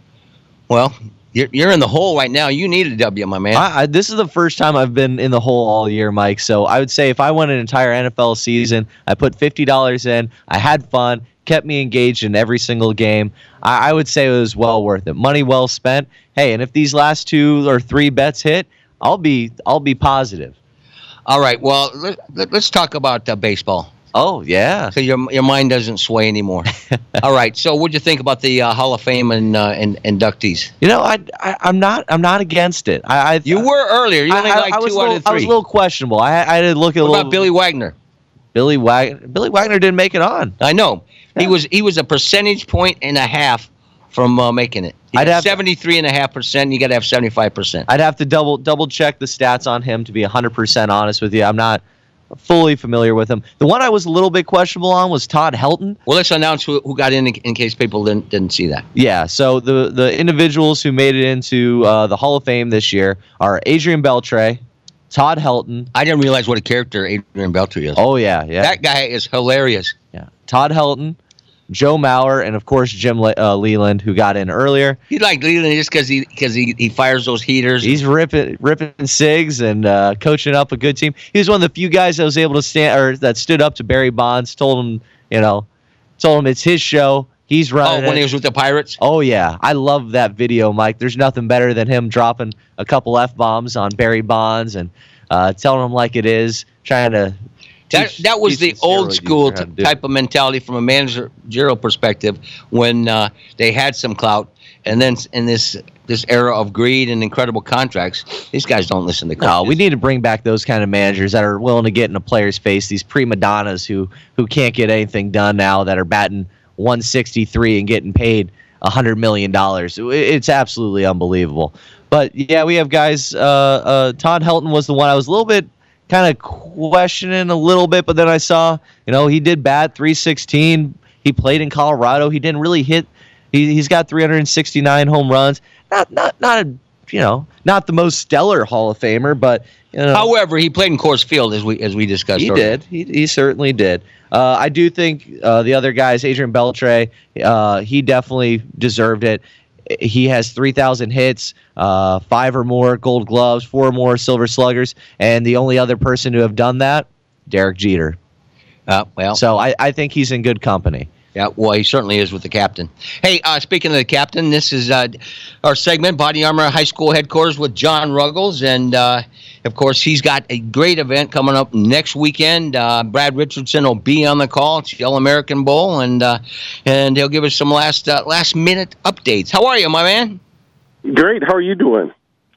Well, You're, you're in the hole right now. You need a W, my man. I, I, this is the first time I've been in the hole all year, Mike. So I would say if I won an entire N F L season, I put fifty dollars in, I had fun, kept me engaged in every single game, I, I would say it was well worth it. Money well spent. Hey, and if these last two or three bets hit, I'll be I'll be positive. All right. Well, let, let, let's talk about uh, baseball. Oh, yeah. So your your mind doesn't sway anymore. All right. So what'd you think about the uh, Hall of Fame and, uh, and inductees? You know, I, I I'm not I'm not against it. I, I you were earlier. You only I, like I was two little, out of three. I was a little questionable. I I had to look at what a little. about Billy Wagner? Billy Wagner. Billy Wagner didn't make it on. I know. Yeah. He was he was a percentage point and a half from uh, making it. I'd have seventy-three and a half percent. You got to have seventy-five percent. I'd have to double double check the stats on him to be one hundred percent honest with you. I'm not fully familiar with him. The one I was a little bit questionable on was Todd Helton. Well, let's announce who, who got in, in in case people didn't didn't see that. Yeah, so the the individuals who made it into uh, the Hall of Fame this year are Adrian Beltre, Todd Helton. I didn't realize what a character Adrian Beltre is. Oh, yeah, yeah. That guy is hilarious. Yeah, Todd Helton, Joe Mauer, and, of course, Jim Le- uh, Leland, who got in earlier. He liked Leland just because he because he, he fires those heaters. He's ripping ripping cigs and uh, coaching up a good team. He was one of the few guys that was able to stand or that stood up to Barry Bonds, told him, you know, told him it's his show. He's running. Oh, when it. he was with the Pirates? Oh, yeah. I love that video, Mike. There's nothing better than him dropping a couple F-bombs on Barry Bonds and uh, telling him like it is, trying to That that was the old school t- type of mentality from a managerial perspective when uh, they had some clout, and then in this this era of greed and incredible contracts, these guys don't listen to coaches. No, we need to bring back those kind of managers that are willing to get in a player's face. These prima donnas who who can't get anything done now, that are batting one sixty-three and getting paid one hundred million dollars. It's absolutely unbelievable. But yeah, we have guys. Uh, uh, Todd Helton was the one I was a little bit kind of questioning a little bit, but then I saw, you know, he did bat three sixteen. He played in Colorado. He didn't really hit. He he's got three hundred sixty-nine home runs. Not not not a, you know, not the most stellar Hall of Famer, but you know. However, he played in Coors Field as we as we discussed. He earlier. did. He he certainly did. Uh, I do think uh, the other guys, Adrian Beltre, uh, he definitely deserved it. He has three thousand hits, uh, five or more Gold Gloves, four or more Silver Sluggers, and the only other person to have done that, Derek Jeter. Uh, well, so I, I think he's in good company. Yeah, well, he certainly is with the captain. Hey, uh, speaking of the captain, this is uh, our segment, Body Armor High School Headquarters with John Ruggles. And, uh, of course, he's got a great event coming up next weekend. Uh, Brad Richardson will be on the call. It's the All-American Bowl, and uh, and he'll give us some last uh, last-minute updates. How are you, my man? Great. How are you doing?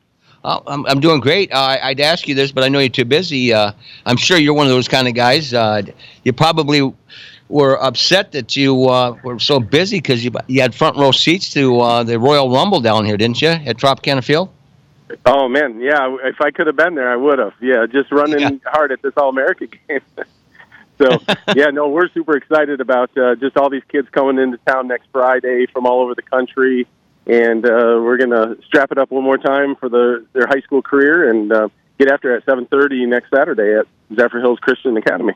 Oh, I'm, I'm doing great. Uh, I'd ask you this, but I know you're too busy. Uh, I'm sure you're one of those kind of guys. Uh, you probably were upset that you uh, were so busy because you you had front row seats to uh, the Royal Rumble down here, didn't you, at Tropicana Field? Oh, man, yeah. If I could have been there, I would have. Yeah, just running yeah. hard at this All-American game. So, yeah, no, we're super excited about uh, just all these kids coming into town next Friday from all over the country. And uh, we're going to strap it up one more time for the, their high school career and uh, get after it at seven thirty next Saturday at Zephyr Hills Christian Academy.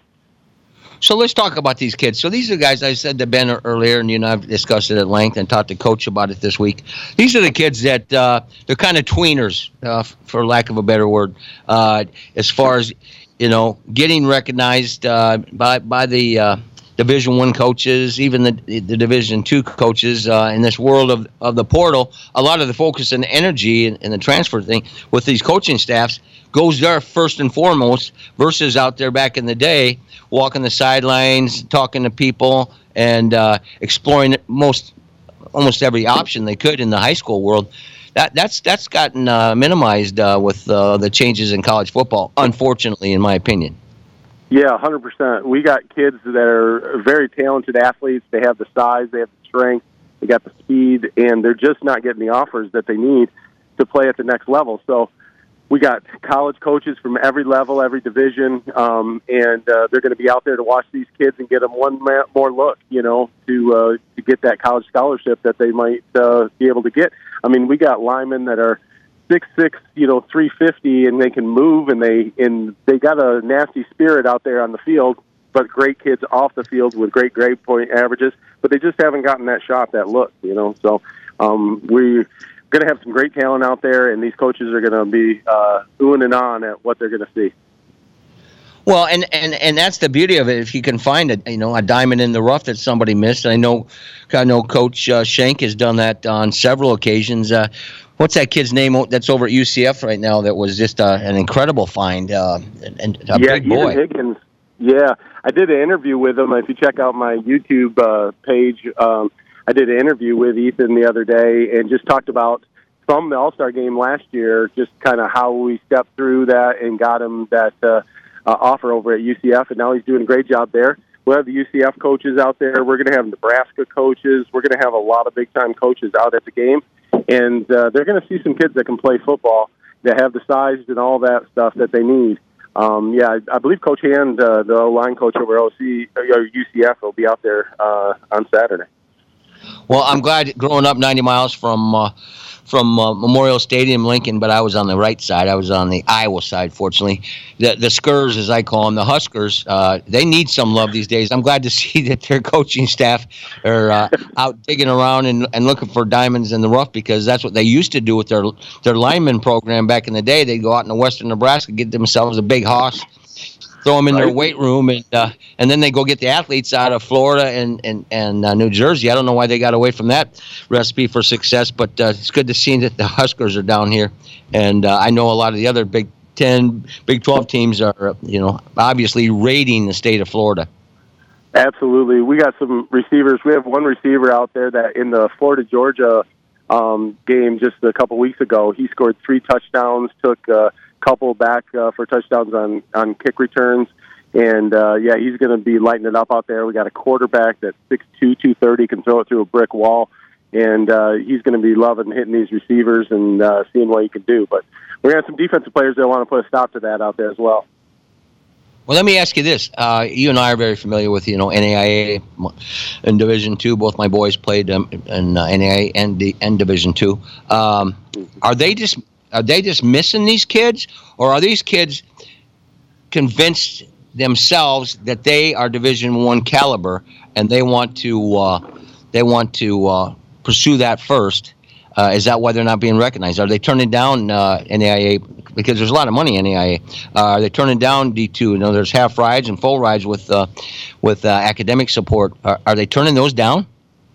So let's talk about these kids. So these are the guys I said to Ben earlier, and you know I've discussed it at length and talked to Coach about it this week. These are the kids that uh, they're kind of tweeners, uh, for lack of a better word, uh, as far as you know, getting recognized uh, by by the uh, Division One coaches, even the the Division Two coaches uh, in this world of, of the portal, a lot of the focus and energy and, and the transfer thing with these coaching staffs goes there first and foremost versus out there back in the day, walking the sidelines, talking to people, and uh, exploring most almost every option they could in the high school world. That that's that's gotten uh, minimized uh, with uh, the changes in college football, unfortunately, in my opinion. Yeah, one hundred percent. We got kids that are very talented athletes. They have the size, they have the strength, they got the speed, and they're just not getting the offers that they need to play at the next level. So we got college coaches from every level, every division, um, and uh, they're going to be out there to watch these kids and get them one more look, you know, to uh, to get that college scholarship that they might uh, be able to get. I mean, we got linemen that are six six, you know, three fifty, and they can move, and they and they got a nasty spirit out there on the field, but great kids off the field with great grade point averages, but they just haven't gotten that shot, that look, you know. So um, we're going to have some great talent out there, and these coaches are going to be uh, oohing and on at what they're going to see. Well, and, and, and that's the beauty of it. If you can find a you know a diamond in the rough that somebody missed, I know I know Coach uh, Shank has done that on several occasions. Uh, what's that kid's name that's over at U C F right now that was just uh, an incredible find uh, and a yeah, big boy? Ethan Higgins. Yeah, I did an interview with him. If you check out my YouTube uh, page, um, I did an interview with Ethan the other day and just talked about from the All-Star game last year, just kind of how we stepped through that and got him that uh, uh, offer over at U C F, and now he's doing a great job there. We'll have the U C F coaches out there. We're going to have Nebraska coaches. We're going to have a lot of big-time coaches out at the game, and uh, they're going to see some kids that can play football, that have the size and all that stuff that they need. Um, yeah, I, I believe Coach Hand, uh, the line coach over O C, or U C F, will be out there uh, on Saturday. Well, I'm glad growing up ninety miles from uh, from uh, Memorial Stadium, Lincoln, but I was on the right side. I was on the Iowa side, fortunately. The the Skurs, as I call them, the Huskers, uh, they need some love these days. I'm glad to see that their coaching staff are uh, out digging around and, and looking for diamonds in the rough, because that's what they used to do with their their lineman program back in the day. They'd go out into western Nebraska, get themselves a big hoss, throw them in their weight room, and uh, and then they go get the athletes out of Florida and and and uh, New Jersey. I don't know why they got away from that recipe for success, but uh, it's good to see that the Huskers are down here, and uh, I know a lot of the other Big Ten, Big twelve teams are, you know, obviously raiding the state of Florida. Absolutely, we got some receivers. We have one receiver out there that in the Florida Georgia um, game just a couple weeks ago, he scored three touchdowns, took. Uh, couple back uh, for touchdowns on, on kick returns. And, uh, yeah, he's going to be lighting it up out there. We got a quarterback that's six two, two thirty, can throw it through a brick wall. And uh, he's going to be loving hitting these receivers and uh, seeing what he can do. But we're going to have some defensive players that want to put a stop to that out there as well. Well, let me ask you this. Uh, you and I are very familiar with, you know, N A I A and Division Two. Both my boys played um, in uh, N A I A and, D- and Division Two. Um, are they just... Are they just missing these kids, or are these kids convinced themselves that they are Division One caliber and they want to uh, they want to uh, pursue that first? Uh, is that why they're not being recognized? Are they turning down uh, N A I A because there's a lot of money in N A I A? Uh, are they turning down D two? You know, there's half rides and full rides with uh, with uh, academic support. Are, are they turning those down?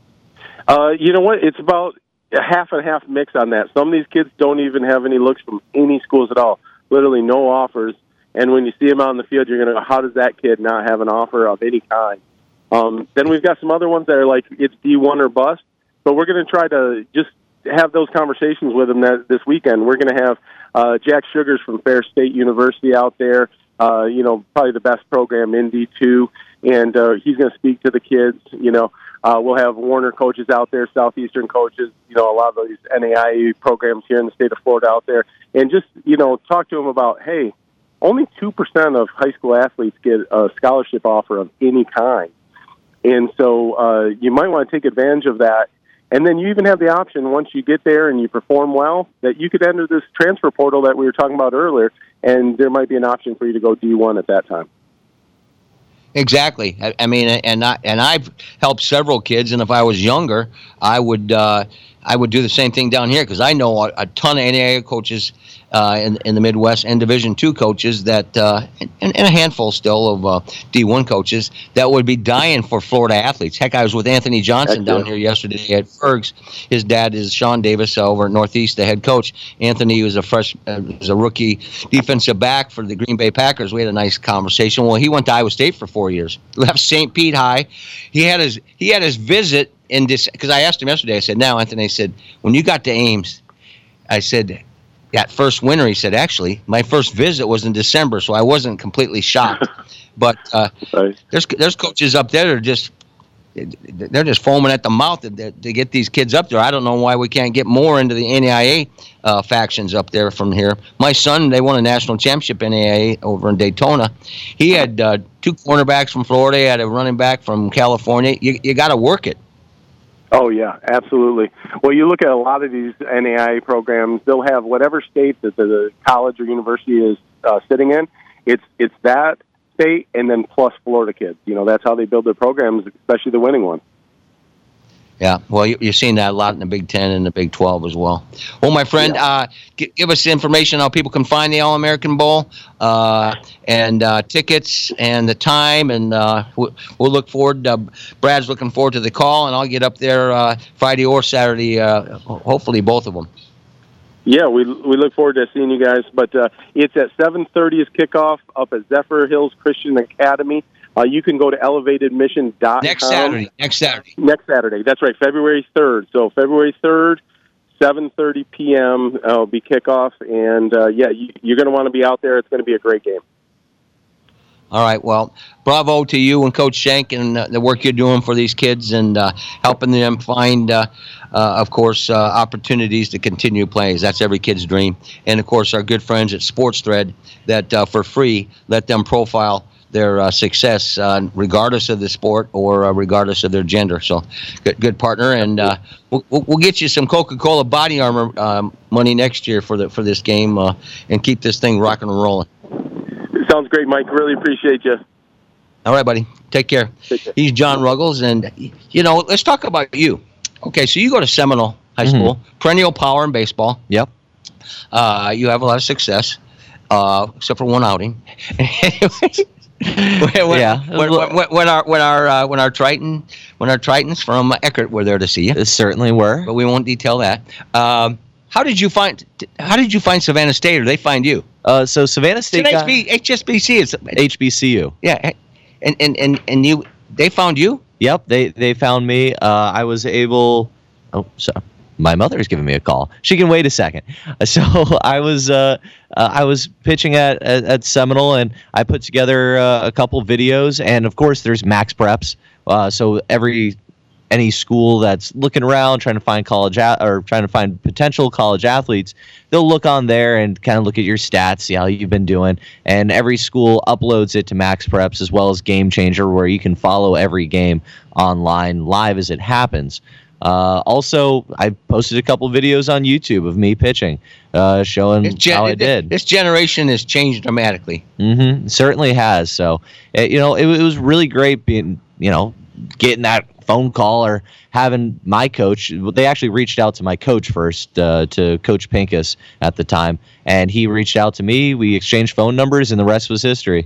Uh, you know what? It's about a half and half mix on that. Some of these kids don't even have any looks from any schools at all, literally no offers. And when you see them out in the field, you're going to go, how does that kid not have an offer of any kind? Um, then we've got some other ones that are like, it's D one or bust. But we're going to try to just have those conversations with them that, this weekend. We're going to have uh, Jack Sugars from Fair State University out there, uh, you know, probably the best program in D two. And uh, he's going to speak to the kids, you know. Uh, we'll have Warner coaches out there, Southeastern coaches, you know, a lot of these N A I A programs here in the state of Florida out there, and just, you know, talk to them about, hey, only two percent of high school athletes get a scholarship offer of any kind. And so uh, you might want to take advantage of that. And then you even have the option, once you get there and you perform well, that you could enter this transfer portal that we were talking about earlier, and there might be an option for you to go D one at that time. Exactly. I, I mean, and I and I've helped several kids, and if I was younger, I would uh, I would do the same thing down here because I know a, a ton of N A I A coaches uh, in, in the Midwest and Division two coaches that, uh, and, and a handful still of uh, D one coaches that would be dying for Florida athletes. Heck, I was with Anthony Johnson Heck, down yeah. here yesterday at Fergs. His dad is Sean Davis over at Northeast, the head coach. Anthony was a fresh, uh, was a rookie defensive back for the Green Bay Packers. We had a nice conversation. Well, he went to Iowa State for four years. Left Saint Pete High. He had his he had his visit. In this, because I asked him yesterday, I said, now, Anthony, I said, when you got to Ames, I said, that first winter, he said, actually, my first visit was in December, so I wasn't completely shocked. But uh, right. there's there's coaches up there that are just, they're just foaming at the mouth to, to get these kids up there. I don't know why we can't get more into the N A I A uh, factions up there from here. My son, they won a national championship N A I A over in Daytona. He had uh, two cornerbacks from Florida. He had a running back from California. You, you got to work it. Oh, yeah, absolutely. Well, you look at a lot of these N A I A programs, they'll have whatever state that the college or university is uh, sitting in. It's it's that state and then plus Florida kids. You know, that's how they build their programs, especially the winning ones. Yeah, well, you, you're seeing that a lot in the Big Ten and the Big twelve as well. Well, my friend, yeah. uh, g- give us information on how people can find the All-American Bowl uh, and uh, tickets and the time, and uh, we'll, we'll look forward. Uh, Brad's looking forward to the call, and I'll get up there uh, Friday or Saturday, uh, hopefully both of them. Yeah, we we look forward to seeing you guys. But uh, it's at seven thirty is kickoff up at Zephyr Hills Christian Academy. Uh, you can go to elevated mission dot com. Next Saturday. Next Saturday. Next Saturday. That's right, February third. So February third, seven thirty p.m. Uh, will be kickoff. And, uh, yeah, you, you're going to want to be out there. It's going to be a great game. All right, well, bravo to you and Coach Shank and uh, the work you're doing for these kids and uh, helping them find, uh, uh, of course, uh, opportunities to continue playing. That's every kid's dream. And, of course, our good friends at Sports Thread that, uh, for free, let them profile their uh, success, uh, regardless of the sport or uh, regardless of their gender. So, good, good partner, and uh, we'll, we'll get you some Coca-Cola body armor um, money next year for the for this game, uh, and keep this thing rocking and rolling. Sounds great, Mike. Really appreciate you. All right, buddy. Take care. Take care. He's John Ruggles, and you know, let's talk about you. Okay, so you go to Seminole High mm-hmm. School, perennial power in baseball. Yep. Uh, you have a lot of success, uh, except for one outing. when, yeah. When, when, when our when our uh, when our Triton when our Tritons from Eckert were there to see you, it certainly were. But we won't detail that. Um, how did you find How did you find Savannah State, or they find you? Uh, so Savannah State, got, H S B C is H B C U. Yeah, and and and and you they found you. Yep, they they found me. Uh, I was able. Oh, sorry. My mother's giving me a call. She can wait a second. So I was uh, uh, I was pitching at, at, at Seminole, and I put together uh, a couple videos. And of course, there's Max Preps. Uh, so every any school that's looking around trying to find college a- or trying to find potential college athletes, they'll look on there and kind of look at your stats, see how you've been doing. And every school uploads it to Max Preps, as well as Game Changer, where you can follow every game online live as it happens. Uh, also, I posted a couple videos on YouTube of me pitching, uh, showing gen- how I did. This generation has changed dramatically. Mm-hmm. It certainly has. So, it, you know, it, it was really great being, you know, getting that phone call or having my coach. They actually reached out to my coach first, uh, to Coach Pincus at the time, and he reached out to me. We exchanged phone numbers, and the rest was history.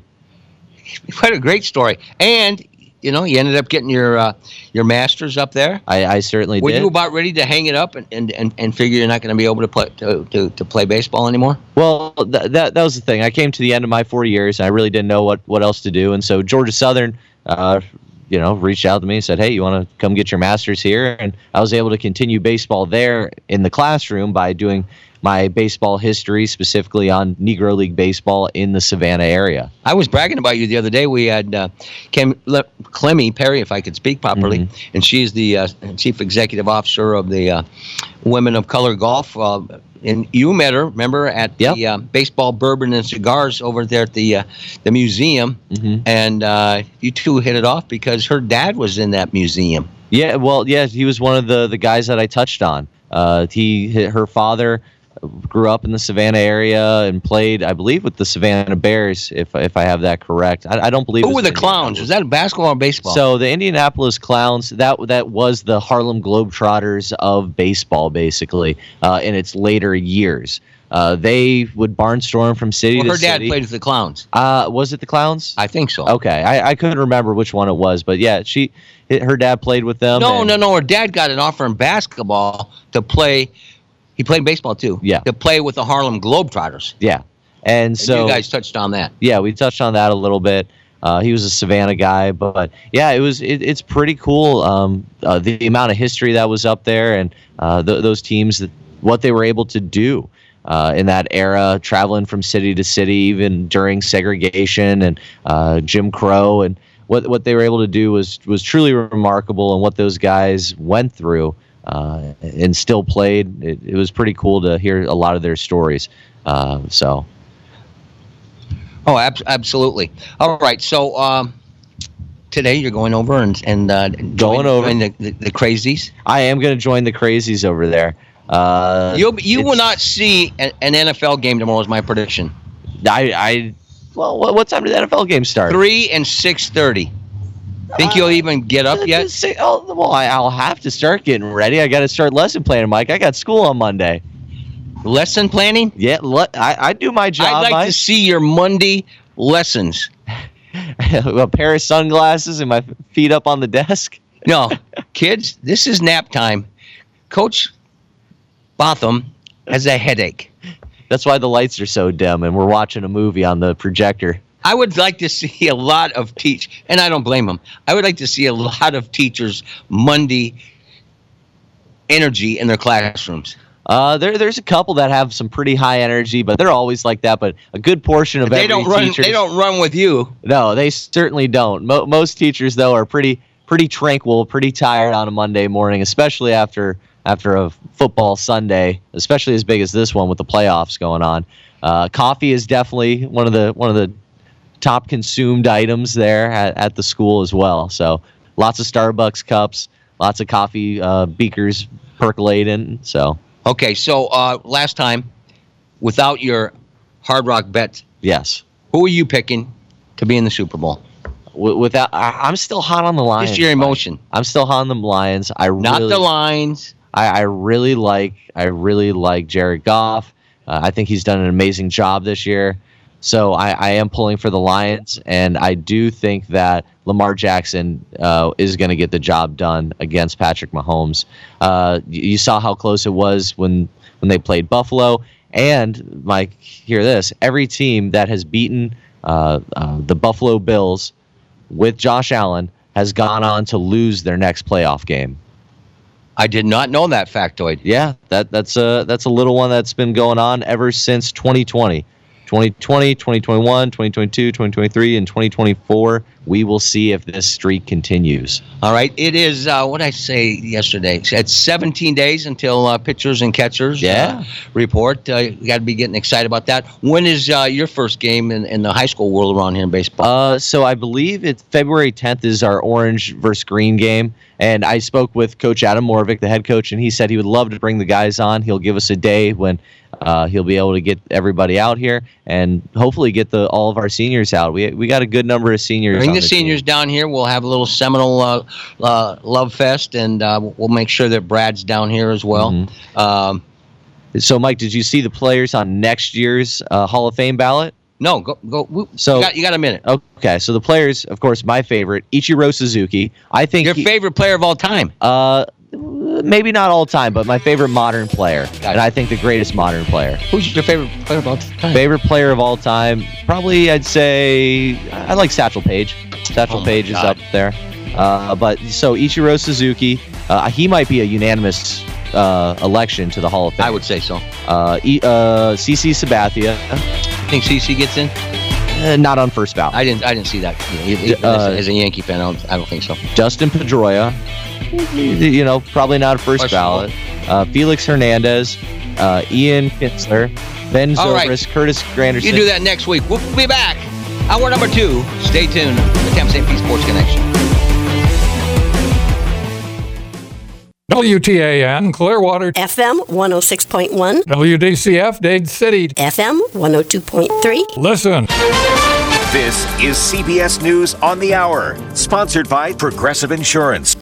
What a great story. And you know, you ended up getting your uh, your master's up there. I, I certainly Were did. Were you about ready to hang it up and, and, and, and figure you're not going to be able to play to, to, to play baseball anymore? Well, th- that that was the thing. I came to the end of my four years, and I really didn't know what, what else to do. And so Georgia Southern, uh, you know, reached out to me and said, "Hey, you want to come get your master's here?" And I was able to continue baseball there in the classroom by doing my baseball history, specifically on Negro League baseball in the Savannah area. I was bragging about you the other day. We had uh, Cam- Le- Clemmy Perry, if I could speak properly, mm-hmm. and she's the uh, chief executive officer of the uh, Women of Color Golf. Uh, and you met her, remember, at yep. the uh, Baseball, Bourbon, and Cigars over there at the uh, the museum. Mm-hmm. And uh, you two hit it off because her dad was in that museum. Yeah, well, yeah, he was one of the, the guys that I touched on. Uh, he, her father grew up in the Savannah area and played, I believe, with the Savannah Bears, if if I have that correct. I, I don't believe. Who were the Clowns? Was that basketball or baseball? So the Indianapolis Clowns, that that was the Harlem Globetrotters of baseball, basically, uh, in its later years. Uh, they would barnstorm from city well, to her city. Her dad played with the Clowns. Uh, was it the Clowns? I think so. Okay, I, I couldn't remember which one it was, but yeah, she, her dad played with them. No, and, no, no. Her dad got an offer in basketball to play. He played baseball too. Yeah. To play with the Harlem Globetrotters. Yeah, and so and you guys touched on that. Yeah, we touched on that a little bit. Uh, he was a Savannah guy, but yeah, it was it, it's pretty cool. Um, uh, the amount of history that was up there, and uh, th- those teams, that, what they were able to do. Uh, in that era, traveling from city to city, even during segregation and uh, Jim Crow, and what what they were able to do was was truly remarkable. And what those guys went through uh, and still played, it, it was pretty cool to hear a lot of their stories. Uh, so, oh, ab- absolutely. All right, so um, today you're going over and and uh, going over the, the, the Crazies. I am going to join the Crazies over there. Uh, you you will not see an, an N F L game tomorrow. Is my prediction. I I well, what time did the N F L game start? Three and six thirty. Think uh, you'll even get up yet? Say, oh, well, I, I'll have to start getting ready. I got to start lesson planning, Mike. I got school on Monday. Lesson planning? Yeah, le- I I do my job. I'd like Mike. to see your Monday lessons. A pair of sunglasses and my feet up on the desk. No, kids, this is nap time. Coach Botham has a headache. That's why the lights are so dim and we're watching a movie on the projector. I would like to see a lot of teach, and I don't blame them. I would like to see a lot of teachers Monday energy in their classrooms. Uh, there, there's a couple that have some pretty high energy, but they're always like that. But a good portion of they every don't run. teachers, They don't run with you. No, they certainly don't. Mo- most teachers, though, are pretty pretty tranquil, pretty tired on a Monday morning, especially after. After a football Sunday, especially as big as this one with the playoffs going on. Uh, coffee is definitely one of the one of the top consumed items there at, at the school as well. So lots of Starbucks cups, lots of coffee uh, beakers percolating. So okay, so uh, last time, without your Hard Rock bet, yes, who are you picking to be in the Super Bowl? Without, I, I'm still hot on the Lions. Just your emotion. I'm still hot on the Lions. I not really, the Lions. I, I really like I really like Jared Goff. Uh, I think he's done an amazing job this year. So I, I am pulling for the Lions, and I do think that Lamar Jackson uh, is going to get the job done against Patrick Mahomes. Uh, you, you saw how close it was when when they played Buffalo. And Mike, hear this: every team that has beaten uh, uh, the Buffalo Bills with Josh Allen has gone on to lose their next playoff game. I did not know that factoid. Yeah, that that's a that's a little one that's been going on ever since twenty twenty. twenty twenty, twenty twenty-one, twenty twenty-two, twenty twenty-three, and twenty twenty-four. We will see if this streak continues. All right. It is, uh, what did I say yesterday? It's seventeen days until uh, pitchers and catchers yeah. uh, report. Uh, you got to be getting excited about that. When is uh, your first game in, in the high school world around here in baseball? Uh, so I believe it's February tenth is our orange versus green game. And I spoke with Coach Adam Morvick, the head coach, and he said he would love to bring the guys on. He'll give us a day when uh, he'll be able to get everybody out here and hopefully get the all of our seniors out. We we got a good number of seniors. Bring on the, the seniors team. down here. We'll have a little Seminole uh, uh, Love Fest, and uh, we'll make sure that Brad's down here as well. Mm-hmm. Um, so, Mike, did you see the players on next year's uh, Hall of Fame ballot? No, go go. So you got, you got a minute. Okay, so the players, of course, my favorite, Ichiro Suzuki. I think your he, favorite player of all time. Uh, maybe not all time, but my favorite modern player, and I think the greatest modern player. Who's your favorite player of all time? Favorite player of all time, probably I'd say I like Satchel Paige. Satchel oh Paige is God. up there. Uh, but so Ichiro Suzuki, uh, he might be a unanimous uh, election to the Hall of Fame. I would say so. Uh, e, uh, C C Sabathia. Think C C gets in? Uh, not on first ballot. I didn't. I didn't see that. You know, uh, as a Yankee fan, I don't, I don't think so. Justin Pedroia, you know, probably not a first ballot. Uh, Felix Hernandez, uh, Ian Kinsler, Ben Zobrist, right. Curtis Granderson. You do that next week. We'll be back. Hour number two. Stay tuned. The Tampa Saint Pete Sports Connection. W T A N, Clearwater. F M one oh six point one. W D C F, Dade City. F M one oh two point three. Listen. This is C B S News on the Hour, sponsored by Progressive Insurance.